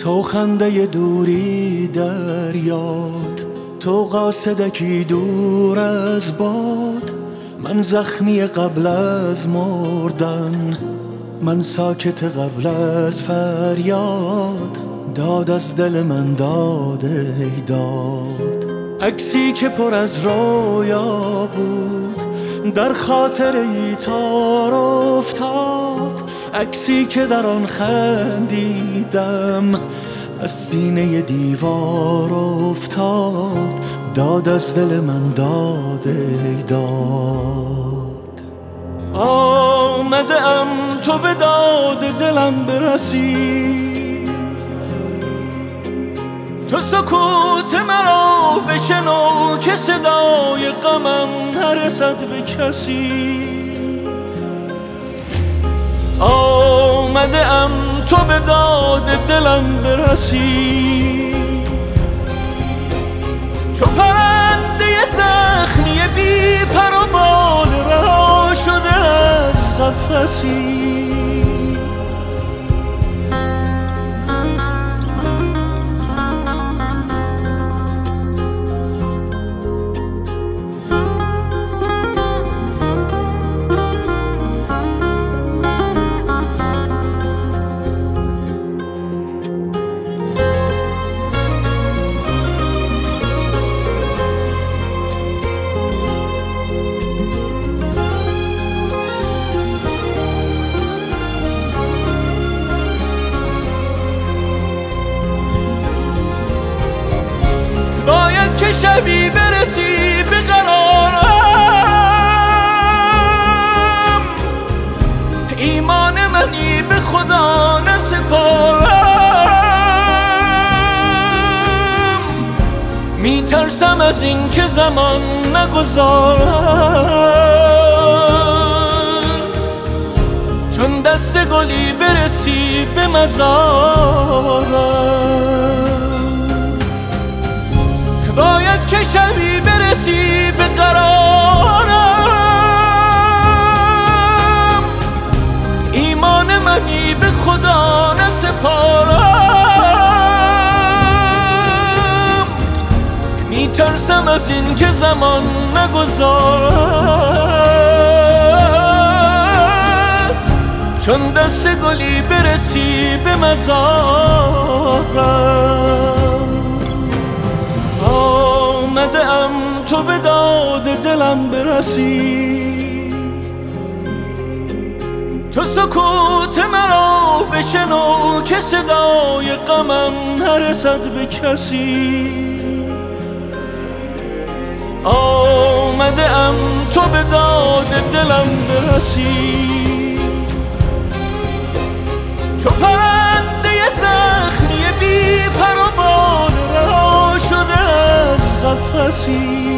تو خنده دوری در یاد، تو قاصدکی دور از باد. من زخمی قبل از مردن، من ساکت قبل از فریاد. داد از دل من داد ای داد. عکسی که پر از رویا بود در خاطر ای تار افتاد. عکسی که در آن خندیدم از سینه دیوار افتاد. داد از دل من داد ای داد. آمده ام تو به داد دلم برسی، تو سکوت مرا بشنو که صدای غمم نرسد به کسی. آمده ام تو به داد دلم برسی، چو پرنده زخمی بی پر و بال رها شده از قفسی. باید که شبی برسی به قرارم، ایمان منی به خدا نسپارم. میترسم از این که زمان نگذارم، چون دست گلی برسی به مزارم. باید که شبی برسی به قرارم، ایمان منی به خدا نسپارم. میترسم از این که زمان نگذارد، چون دست گلی برسی به مزارم. آمده ام تو به داد دلم برسی، تو سکوت مرا بشنو که صدای غمم نرسد به کسی. آمده ام تو به داد دلم برسی، چو پرنده زخمی بی پر و بال رها شده از قفسی.